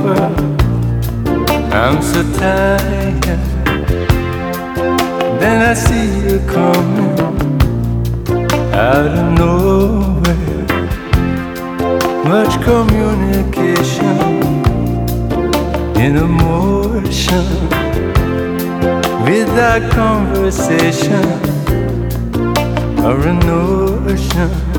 over. I'm so tired. Then I see you coming out of nowhere. Much communication in emotion, without conversation or a notion.